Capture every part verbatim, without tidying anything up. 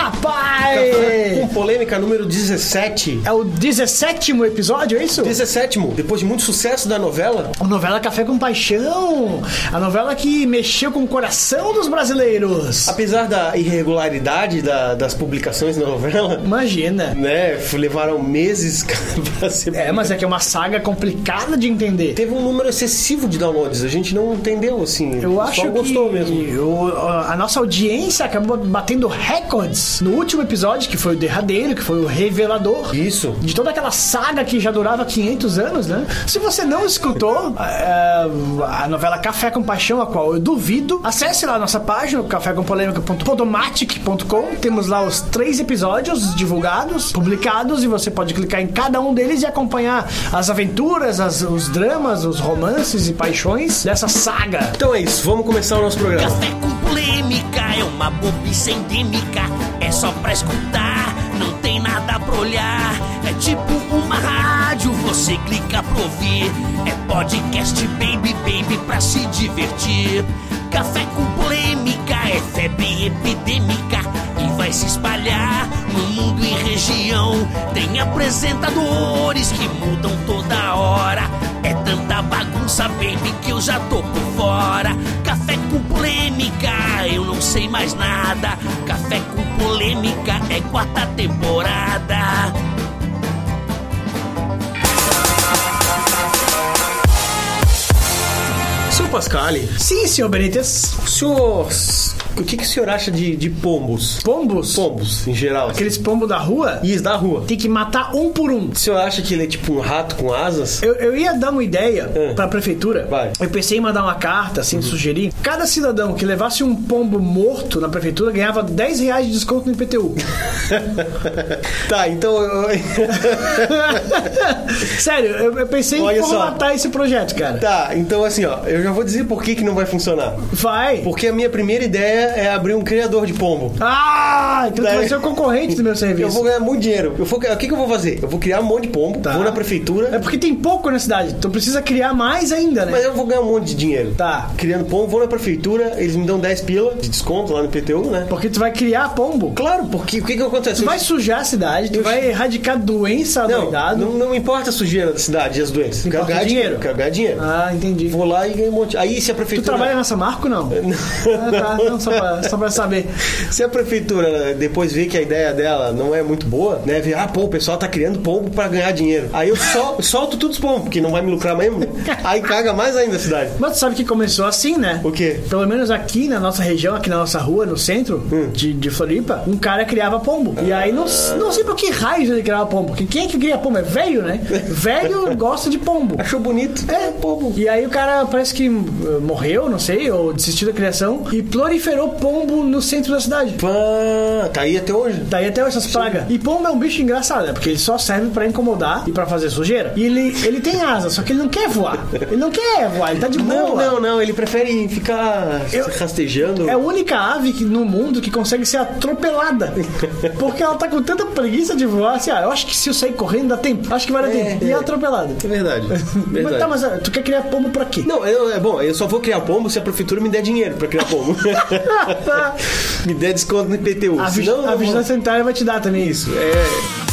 rapaz! Com polêmica número dezessete. É o dezessétimo episódio, é isso? dezessétimo, depois de muito sucesso da novela. A novela Café com Paixão. A novela que mexeu com o coração dos brasileiros. Apesar da irregularidade da, das publicações da novela, imagina, né? Levaram meses pra ser... É, mas é que é uma saga complicada de entender. Teve um número excessivo de downloads. A gente não entendeu, assim. Eu acho só gostou que mesmo. Eu, a nossa audiência acabou batendo recordes no último episódio, que foi o derradeiro, que foi o revelador. Isso. De toda aquela saga que já durava quinhentos anos, né? Se você não escutou é, a novela Café com Paixão, a qual eu duvido, acesse lá a nossa página, café com polêmica ponto podomatic ponto com. Temos lá os três episódios divulgados, publicados, e você pode clicar em cada um deles e acompanhar as aventuras, as, os dramas, os romances e paixões dessa saga. Então é isso, vamos começar o nosso programa. Café com polêmica é uma bobice endêmica, é só pra escutar, não tem nada pra olhar. É tipo uma rádio, você clica pra ouvir. É podcast, baby, baby, pra se divertir. Café com polêmica é febre epidêmica e vai se espalhar no mundo e região. Tem apresentadores que mudam toda hora. É tanta bagunça, baby, que eu já tô por fora. Café com polêmica, eu não sei mais nada. Café com polêmica é quarta temporada. Senhor Pascali. Sim, senhor Benítez. O senhor... O que, que o senhor acha de, de pombos? Pombos? Pombos, em geral. Aqueles pombos da rua? Isso, da rua. Tem que matar um por um. O senhor acha que ele é tipo um rato com asas? Eu, eu ia dar uma ideia é. pra prefeitura. Vai. Eu pensei em mandar uma carta, assim, uhum. sugerir. Cada cidadão que levasse um pombo morto na prefeitura ganhava dez reais de desconto no I P T U. Tá, então... Eu... Sério, eu, eu pensei Olha em como só. matar esse projeto, cara. Tá, então assim, ó, eu já vou dizer por que que não vai funcionar. Vai. Porque a minha primeira ideia é abrir um criador de pombo. Ah, então Daí... tu vai ser o concorrente do meu serviço. Eu vou ganhar muito dinheiro. Eu vou... O que que eu vou fazer? Eu vou criar um monte de pombo, tá. vou na prefeitura... É porque tem pouco na cidade, então precisa criar mais ainda, né? Mas eu vou ganhar um monte de dinheiro. Tá. Criando pombo, vou na prefeitura, eles me dão dez pila de desconto lá no I P T U, né? Porque tu vai criar pombo. Claro, porque o que que acontece? Tu vai sujar a cidade, tu eu... vai erradicar doença, não, doidado. Não, não importa a sujeira da cidade e as doenças. Importa quero ganhar dinheiro. Quero ganhar dinheiro. Ah, entendi. Vou lá e ganho um monte. Aí se a prefeitura... Tu trabalha na Samarco, não? Ah, tá. Não, só pra, só pra saber. Se a prefeitura depois vê que a ideia dela não é muito boa, né? Vê, ah, pô, o pessoal tá criando pombo pra ganhar dinheiro. Aí eu sol, solto tudo os pombos, porque não vai me lucrar mesmo. Aí caga mais ainda a cidade. Mas tu sabe que começou assim, né? O quê? Pelo menos aqui na nossa região, aqui na nossa rua, no centro hum. de, de Floripa, um cara criava pombo. Ah. E aí não, não sei por que raios ele criava pombo. Porque quem é que cria pombo? É velho, né? Velho gosta de pombo. Achou bonito. É, pombo. E aí o cara parece que morreu, não sei, ou desistiu da criação e proliferou pombo no centro da cidade. Pã, tá aí até hoje. Tá aí até hoje essas pragas. E pombo é um bicho engraçado, né? Porque ele só serve pra incomodar e pra fazer sujeira. E ele, ele tem asas, só que ele não quer voar. Ele não quer voar, ele tá de boa. Não, não, não. Ele prefere ficar Eu, rastejando. É a única ave que, no mundo que consegue ser atropelada. Porque ela tá com tanta preguiça de voar, assim, ah, eu acho que se eu sair correndo dá tempo. Acho que vai dar é, tempo. E é atropelada. É verdade. verdade. Mas tá, mas tu quer criar pombo pra quê? Não, eu, é bom, eu só vou criar pombo se a prefeitura me der dinheiro pra criar pombo. Me der desconto no I P T U. A, vig Senão, a vigilância sanitária vai te dar também isso. É...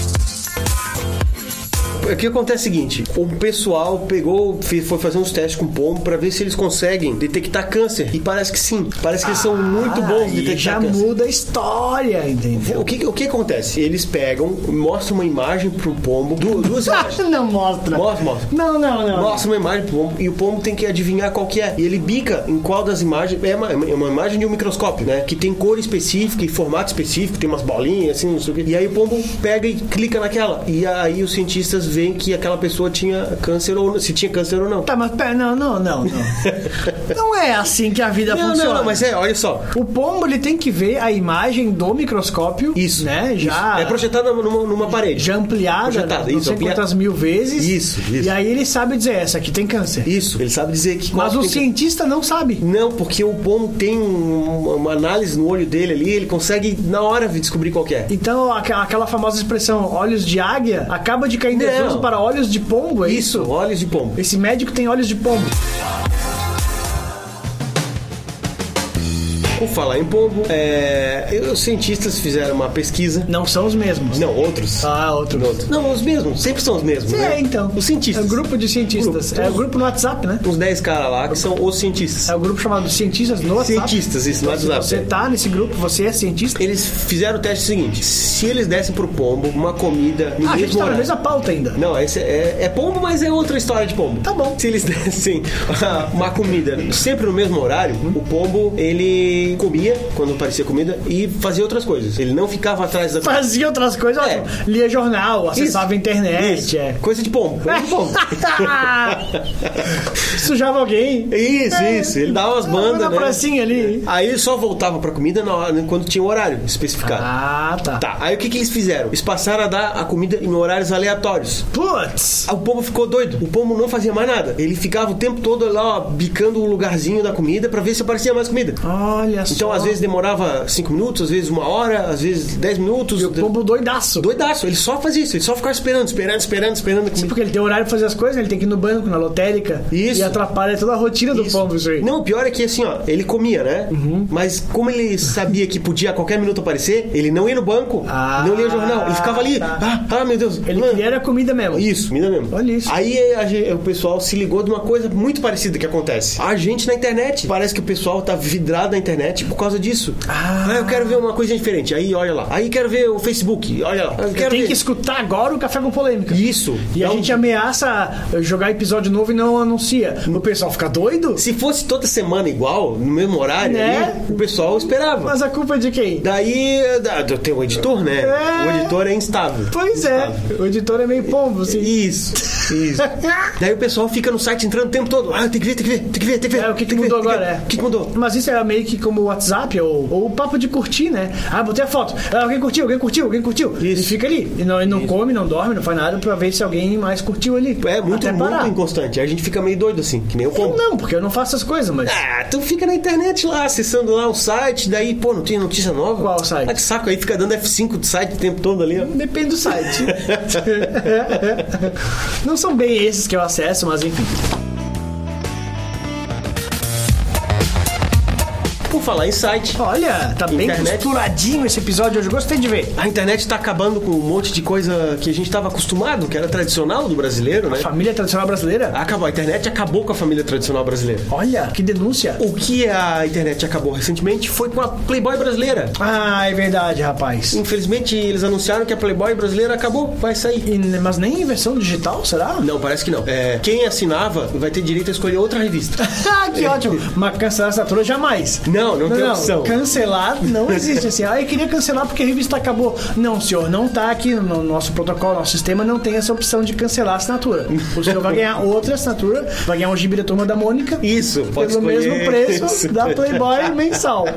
O que acontece é o seguinte, o pessoal pegou, foi fazer uns testes com pombo pra ver se eles conseguem detectar câncer. E parece que sim. Parece que eles são muito bons em detectar já câncer. Já muda a história, entendeu? O que, o que acontece? Eles pegam, mostram uma imagem pro pombo, duas imagens. Não mostra. Mostra, mostra. Não, não, não. Mostra uma imagem pro pombo e o pombo tem que adivinhar qual que é. E ele bica em qual das imagens. É uma, é uma imagem de um microscópio, né? Que tem cor específica e formato específico, tem umas bolinhas, assim, não sei o quê. E aí o pombo pega e clica naquela. E aí os cientistas veem que aquela pessoa tinha câncer ou se tinha câncer ou não. Tá, mas pera, não, não, não, não. Não é assim que a vida não, funciona. Não, não, mas é, olha só. O pombo, ele tem que ver a imagem do microscópio. Isso, né? Já isso. É projetada numa, numa parede. Já ampliada, projetada, não isso, sei quantas mil vezes. Isso, isso. E aí ele sabe dizer, essa aqui tem câncer. Isso, ele sabe dizer que... Mas o cientista que... não sabe. Não, porque o pombo tem um, uma análise no olho dele ali, ele consegue na hora descobrir qual que é. Então, aquela famosa expressão, olhos de águia, acaba de cair em desuso para olhos de pombo, é isso? Isso, olhos de pombo. Esse médico tem olhos de pombo. Por falar em pombo, é, os cientistas fizeram uma pesquisa. Não são os mesmos. Não, outros. Ah, outros. outros. Não, os mesmos. Sempre são os mesmos, É, né? então. Os cientistas. É um grupo de cientistas. Grupo. É o grupo no WhatsApp, né? Uns dez caras lá que são os cientistas. É o grupo chamado Cientistas no WhatsApp. Cientistas, isso, no Se WhatsApp. você tá nesse grupo, você é cientista. Eles fizeram o teste seguinte: se eles dessem pro pombo uma comida no Ah, a gente mesmo tá na horário. mesma pauta ainda. Não, esse é, é pombo, mas é outra história de pombo. Tá bom. Se eles dessem uma comida sempre no mesmo horário, o pombo, ele comia quando aparecia comida e fazia outras coisas. Ele não ficava atrás da... Fazia outras coisas, É. ótimo. Lia jornal, acessava Isso. a internet. Isso. É. Coisa de pombo. Coisa de pombo. Sujava alguém. Isso, É. isso. Ele dava umas bandas, Na né? pracinha ali. Aí ele só voltava pra comida na hora, quando tinha um horário especificado. Ah, tá. Tá, aí o que, que eles fizeram? Eles passaram a dar a comida em horários aleatórios. Putz. O pombo ficou doido. O pombo não fazia mais nada. Ele ficava o tempo todo lá, ó, bicando o lugarzinho da comida pra ver se aparecia mais comida. Olha só. Então, às vezes demorava cinco minutos, às vezes uma hora, às vezes dez minutos. O pombo doidaço. Doidaço. Ele só fazia isso. Ele só ficava esperando, esperando, esperando, esperando a Sim, comida. porque ele tem horário pra fazer as coisas, ele tem que ir no banco, na lotérica. Isso. E atrapalha toda a rotina do Isso. pombo, isso aí. Não, o pior é que assim, ó, ele comia, né? Mas como ele sabia que podia a qualquer minuto aparecer, ele não ia no banco, Ah, não lia jornal. Ele ficava ali. tá. Ah, ah, meu Deus. Ele Mano. queria era comida mesmo. Isso, comida mesmo. Olha isso. Aí a gente- o pessoal se ligou de uma coisa muito parecida que acontece. A gente na internet. Parece que o pessoal tá vidrado na internet por causa disso. Ah. eu quero ver uma coisa diferente. Aí olha lá. Aí quero ver o Facebook. Olha lá. Eu quero Tem ver. que escutar agora o Café com Polêmica. Isso. E a Então, gente ameaça jogar episódio novo e não anuncia. O pessoal fica doido? se fosse toda semana igual, no mesmo horário, Né? ali, o pessoal esperava. Mas a culpa é de quem? Daí, da- do- tem o editor, né? É. O editor é instável. Pois é. O editor é meio pombo, assim. Isso, isso. Daí o pessoal fica no site entrando o tempo todo. Ah, tem que ver, tem que ver, tem que ver, tem que ver. É, o que que tem ver, mudou tem que agora, ver. é. O que que mudou? Mas isso é meio que como o WhatsApp ou, ou o papo de curtir, né? Ah, botei a foto. Ah, alguém curtiu, alguém curtiu, alguém curtiu. Isso. E fica ali. E não, e não come, não dorme, não faz nada pra ver se alguém mais curtiu ali. É muito, Até muito parar. inconstante. Aí a gente fica meio doido assim, que nem o Eu pombo. não, porque eu não faço essas coisas, mas... Ah, tu fica na internet lá, acessando lá o site, daí, pô, não tem notícia nova? Qual site? Ah, que saco, aí fica dando F cinco do site o tempo todo ali, ó. Depende do site. Não são bem esses que eu acesso, mas enfim. Por falar em site, Olha, tá bem Internet. costuradinho esse episódio hoje. Gostei de ver. a internet tá acabando com um monte de coisa que a gente tava acostumado, que era tradicional do brasileiro, né? Família tradicional brasileira? Acabou, a internet acabou com a família tradicional brasileira. Olha, que denúncia. O que a internet acabou recentemente foi com a Playboy brasileira. Ah, é verdade, rapaz. Infelizmente, eles anunciaram que a Playboy brasileira acabou, vai sair. E- mas nem em versão digital, será? Não, parece que não. É, quem assinava vai ter direito a escolher outra revista. Ah, que ótimo. Mas cancelar a assinatura jamais. Não, não tem opção. Cancelar não existe assim. Ah, eu queria cancelar porque a revista acabou. Não, senhor, não tá aqui no nosso protocolo, no nosso sistema, não tem essa opção de cancelar a assinatura. O senhor vai ganhar outra assinatura, vai ganhar um gibi da Turma da Mônica. Isso, pode pelo escolher. mesmo preço Isso. da Playboy mensal.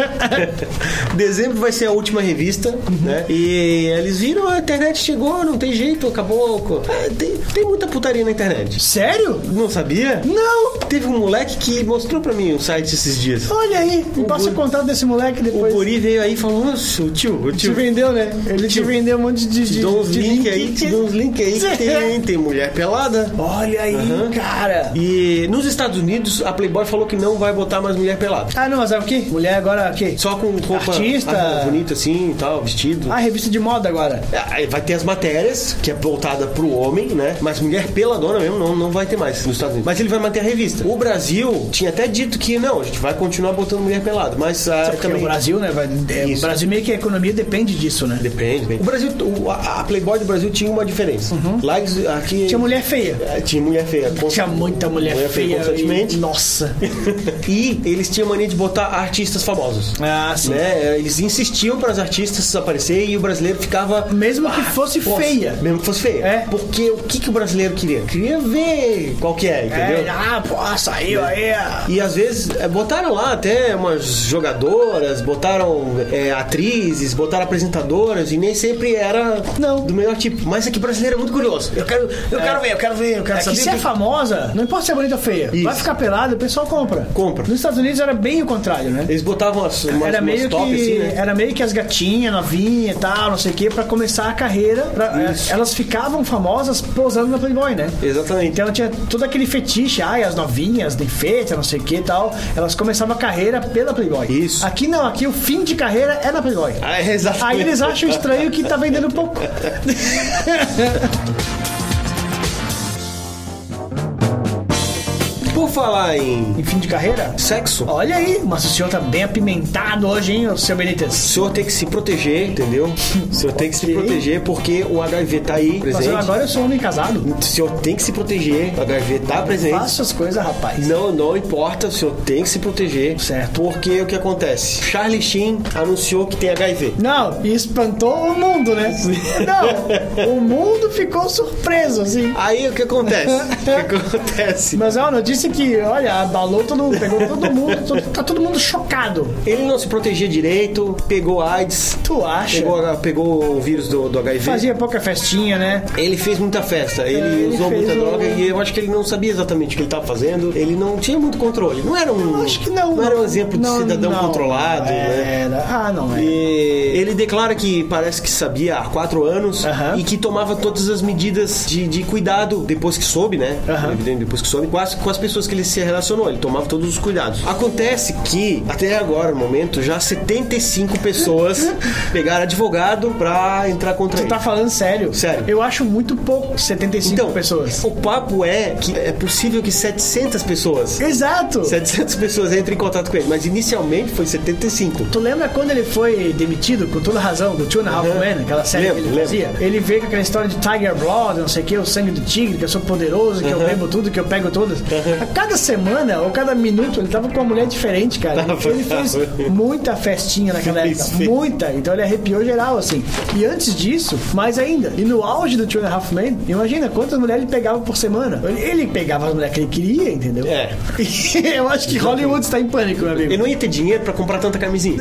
Dezembro vai ser a última revista, né? E eles viram, a internet chegou, não tem jeito, acabou. É, tem, tem muita putaria na internet. Sério? Não sabia? Não! Teve um moleque que mostrou pra mim um site esses dias. Olha aí, me passa o Guri- contato desse moleque O depois. Guri veio aí e falou: Nossa, o tio, o Te tio. vendeu, né? Ele te Tio, vendeu um monte de, Te de, dou uns de links link aí, te que- dou uns links aí que tem, tem mulher pelada. Olha aí, Aham. cara. E nos Estados Unidos, a Playboy falou que não vai botar mais mulher pelada. Ah, não, mas é o quê? Mulher agora o quê? Só com roupa Artista. ah, bonita assim e tal, vestido. Ah, revista de moda agora. Aí vai ter as matérias, que é voltada pro homem, né? Mas mulher peladona mesmo não, não vai ter mais nos Estados Unidos. Mas ele vai manter a revista. O Brasil tinha até dito que não, a gente vai continuar botando mulher pelada. Mas ah, Porque também. o Brasil, né? Vai, é, o Isso. Brasil meio que a economia depende disso, né? Depende, depende. O Brasil, o- a a Playboy do Brasil tinha uma diferença. Lá eles- aqui. Tinha mulher feia. É, tinha mulher feia. Tinha muita mulher, Mulher feia feia. constantemente. E... Nossa. E eles tinham mania de botar artistas famosos. Ah, sim. Né? Eles insistiam para as artistas aparecerem e o brasileiro ficava. Mesmo que fosse Nossa, feia. Mesmo que fosse feia. É. Porque o que, que o brasileiro queria? Queria ver qual que é, entendeu? É, ah, pô, saiu aí. E às vezes é, botaram lá até umas jogadoras, botaram é, atrizes, botaram apresentadoras e nem sempre era Não. do melhor tipo. Mas é que brasileiro é muito curioso. Eu quero, eu quero ver, eu quero ver, eu quero É que saber. se é o que- famosa, não importa se é bonita ou feia. Isso. Vai ficar pelado, o pessoal compra. Compra. Nos Estados Unidos era bem o contrário, né? Eles botavam umas, umas, Era umas meio, top que, assim, né? era meio que as gatinhas, novinhas e tal, não sei o que, pra começar a carreira. pra- Isso. elas ficavam famosas posando na Playboy, né? Exatamente. Então tinha todo aquele fetiche, ai, as novinhas, de enfeite, não sei o que e tal. Elas começavam a carreira pela Playboy. Isso. Aqui não, aqui o fim de carreira é na Playboy. Ah, é exatamente. Aí eles acham estranho que tá vendendo pouco. Por falar em Em fim de carreira? sexo, Olha aí, mas o senhor tá bem apimentado hoje, hein, seu o Benítez? senhor tem que se proteger, entendeu? O senhor tem que se Ok. proteger porque o H I V tá aí Mas presente. eu, agora eu sou homem casado. O senhor tem que se proteger, o H I V tá presente. Faço as coisas, rapaz. Não, não importa, o senhor tem que se proteger. Certo. Porque o que acontece? Charlie Sheen anunciou que tem H I V. Não, e espantou o mundo, né? Não, o mundo ficou surpreso, assim. Aí o que acontece? O que acontece? Mas é uma notícia que, olha, abalou todo mundo, pegou todo mundo, todo- tá todo mundo chocado. Ele não se protegia direito, pegou AIDS, Tu acha? pegou, pegou o vírus do, do H I V. Fazia pouca festinha, né? Ele fez muita festa, ele, ele usou fez muita um- droga e eu acho que ele não sabia exatamente o que ele estava fazendo. Ele não tinha muito controle. Não era um, Eu acho que não. não era um exemplo de Não, cidadão não. controlado, né? Era. Ah, não é. E ele declara que parece que sabia há quatro anos Aham. e que tomava todas as medidas de, de cuidado depois que soube, né? Aham. Evidente, depois que soube, com as, com as pessoas que ele se relacionou. Ele tomava todos os cuidados. Acontece que, até agora, no momento, já setenta e cinco pessoas pegaram advogado pra entrar contra Tu ele. tá falando sério? Sério. Eu acho muito pouco, setenta e cinco Então, pessoas. o papo é que é possível que setecentas pessoas, Exato! setecentas pessoas entrem em contato com ele, mas inicialmente foi setenta e cinco. Tu lembra quando ele foi demitido, com toda razão, do Two and a Half Aham. Men, aquela série Lembro, que ele fazia? lembro. Ele veio com aquela história de Tiger Blood, não sei o que, o sangue do tigre, que eu sou poderoso, que eu Aham. bebo tudo, que eu pego todas. Aham. A cada semana, ou cada minuto, ele tava com uma mulher diferente, cara. Tava, ele fez tava. muita festinha naquela Fez, época. fez. Muita. Então ele arrepiou geral, assim. E antes disso, mais ainda. E no auge do Two and a Half Men, imagina quantas mulheres ele pegava por semana. Ele, ele pegava as mulheres que ele queria, entendeu? É. Eu acho que Hollywood está em pânico, meu amigo. Ele não ia ter dinheiro pra comprar tanta camisinha.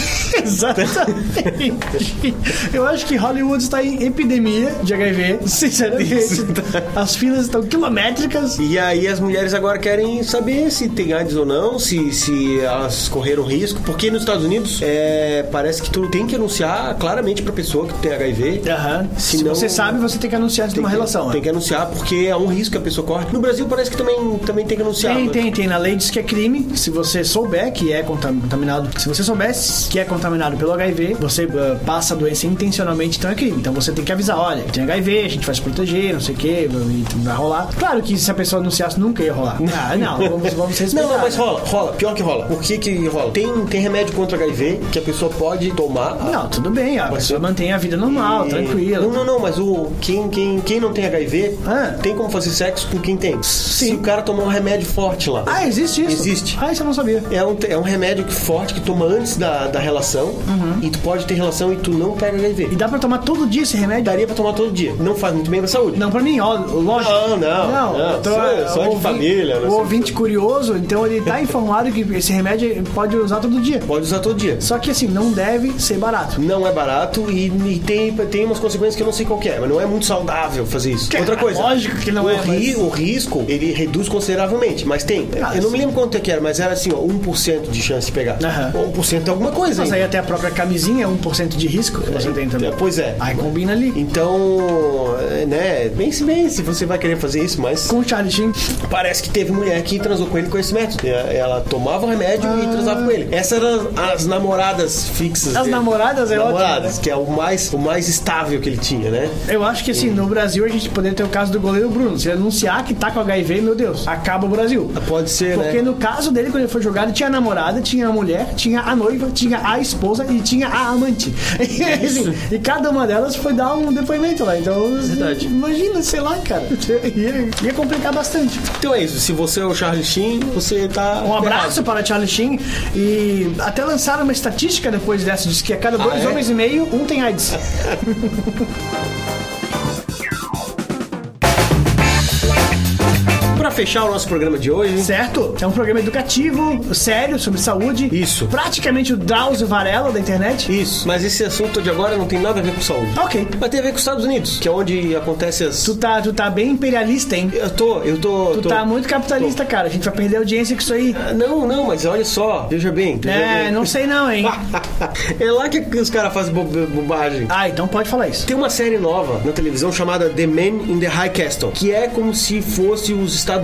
Exatamente. Eu acho que Hollywood está em epidemia de H I V, sinceramente. Isso. As filas estão quilométricas. E aí as mulheres agora querem saber se tem AIDS ou não, se, se elas correram risco, porque nos Estados Unidos é, parece que tu tem que anunciar claramente pra pessoa que tem H I V. Aham. Se Senão- você sabe, você tem que anunciar antes de Tem uma que- relação. Tem né? que anunciar, porque é um risco que a pessoa corre. No Brasil parece que também, também tem que anunciar. Tem, tem, tem. Na lei diz que é crime. Se você souber que é contam- contaminado, se você soubesse que é contaminado pelo H I V, você uh, passa a doença intencionalmente, então é crime. Então você tem que avisar: olha, tem H I V, a gente vai se proteger, não sei o que, e vai rolar. Claro que se a pessoa anunciasse, nunca ia rolar. Ah, não, vamos, vamos respeitar. Não, não, mas né? rola, rola. Pior que rola. Por que que rola? Tem, tem remédio contra H I V que a pessoa pode tomar. Não, tudo bem, a Mas pessoa eu- mantém a vida normal, E- tranquila. Não, não, não, mas o, quem, quem, quem não tem H I V Ah. tem como fazer sexo com quem tem. Se o cara tomar um remédio forte lá. Ah, existe isso? Existe. Ah, isso eu não sabia. É um, é um remédio que- forte que toma antes da, da relação e tu pode ter relação e tu não pega H I V. E dá pra tomar todo dia esse remédio? Daria pra tomar todo dia. Não faz muito bem pra saúde. Não, pra mim, ó, lógico. Não, não, não, eu tô- só- só o de ouvinte- família, não O sei. ouvinte curioso, então ele tá informado que esse remédio ele pode usar todo dia. Pode usar todo dia. Só que assim, não deve ser barato. Não é barato e, e tem, tem umas consequências que eu não sei qual que é, mas não é muito saudável fazer isso. Outra coisa. Lógico que não o é, ri- mas- O risco, ele reduz consideravelmente, mas tem. Ah, eu não sim. me lembro quanto é que era, mas era assim, ó, um por cento de chance de pegar. Aham. um por cento é alguma coisa, Mas hein? aí até a própria camisinha é um por cento de risco que você tem também. Pois é. Aí combina ali. Então, é, né, pense bem se você vai querer fazer isso, mas Com o Charlie Sheen. parece que teve mulher que transou com ele com esse método. Ela tomava o remédio e transava com ele. Essas eram as namoradas fixas As dele. namoradas é namoradas, ótimo, né? que é o mais, o mais estável que ele tinha, né? Eu acho que assim, no Brasil a gente poderia ter o caso do goleiro Bruno. Se ele anunciar que tá com H I V, meu Deus, acaba o Brasil. Pode ser, Porque né? no caso dele, quando ele foi jogado, tinha a namorada, tinha a mulher, tinha a noiva, tinha a esposa e tinha a amante. Assim, e cada uma delas foi dar um depoimento lá. Então, Verdade. imagina, sei lá, cara. Ia, ia complicar bastante. Então é isso. Se você é o Charlie Sheen, você tá... Um abraço para Charlie Sheen. E até lançaram uma estatística depois dessa, diz que a cada dois é? homens e meio, um tem AIDS. Pra fechar o nosso programa de hoje... Certo? É um programa educativo, sério, sobre saúde. Isso. Praticamente o Drauzio Varela da internet. Isso. Mas esse assunto de agora não tem nada a ver com saúde. Ok. Mas tem a ver com os Estados Unidos, que é onde acontece as... Tu tá, tu tá bem imperialista, hein? Eu tô, eu tô... Tu tô... tá muito capitalista, cara. A gente vai perder audiência com isso aí. Ah, Não, não, mas olha só, veja bem. veja É, bem. não sei não, hein? É lá que os caras fazem bo- bobagem. Ah, então pode falar isso. Tem uma série nova na televisão chamada The Man in the High Castle, que é como se fosse os Estados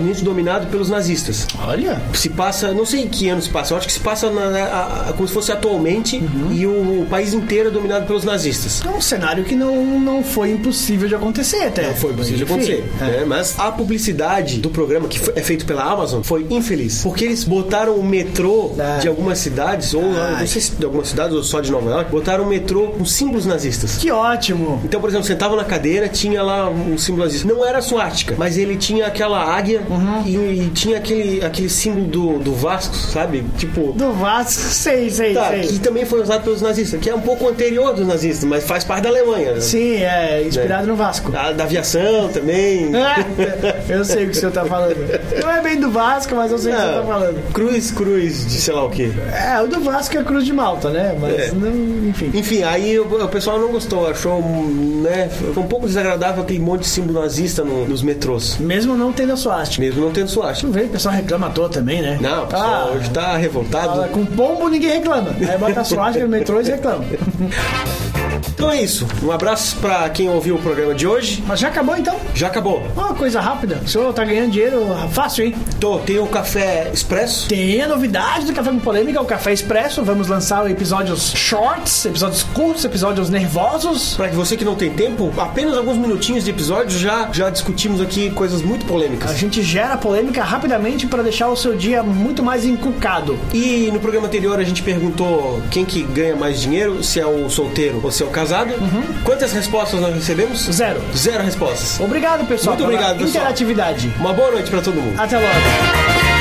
Unidos dominado pelos nazistas. Olha. Se passa, não sei em que ano se passa, eu acho que se passa na, a, a, como se fosse atualmente, uhum. e o, o país inteiro é dominado pelos nazistas. É um cenário que não, não foi impossível de acontecer até. Não foi impossível de acontecer. É. Né? Mas a publicidade do programa, que foi, é feito pela Amazon, foi infeliz. Porque eles botaram o metrô ah. de algumas cidades, ou Ai. não sei se de algumas cidades ou só de Nova York, botaram o metrô com símbolos nazistas. Que ótimo! Então, por exemplo, sentava na cadeira, tinha lá um símbolo nazista. Não era suástica, mas ele tinha aquela águia uhum. e, e tinha aquele, aquele símbolo do, do Vasco, sabe? Tipo... Do Vasco, sei, sei, tá, sei. Que também foi usado pelos nazistas, que é um pouco anterior dos nazistas, mas faz parte da Alemanha. Né? Sim, é inspirado é. no Vasco. Da, da aviação também. Eu sei o que o senhor tá falando. Não é bem do Vasco, mas eu sei o que o senhor tá falando. Cruz, cruz de sei lá o quê. É, o do Vasco é Cruz de Malta, né? Mas, é. não, enfim. Enfim, aí o, o pessoal não gostou, achou, né? Foi um pouco desagradável aquele monte de símbolo nazista no, nos metrôs. Mesmo não tendo a suástica. Mesmo não tendo suástica. Não vê, o pessoal reclama à toa também, né? Não, o pessoal ah, hoje tá revoltado. Ah, com pombo ninguém reclama. Aí bota a suástica no metrô e reclama. Então é isso. Um abraço pra quem ouviu o programa de hoje. Mas já acabou então? Já acabou. Uma coisa rápida. O senhor tá ganhando dinheiro fácil, hein? Tô. Tem o Café Expresso. Tem a novidade do Café com Polêmica, o Café Expresso. Vamos lançar episódios shorts, episódios curtos, episódios nervosos. Pra que você que não tem tempo, apenas alguns minutinhos de episódio já, já discutimos aqui coisas muito polêmicas. A gente gera polêmica rapidamente pra deixar o seu dia muito mais encucado. E no programa anterior a gente perguntou quem que ganha mais dinheiro, se é o solteiro ou se é o casado. Uhum. Quantas respostas nós recebemos? Zero. Zero respostas. Obrigado, pessoal. Muito obrigado, pessoal. Interatividade. Uma boa noite pra todo mundo. Até logo.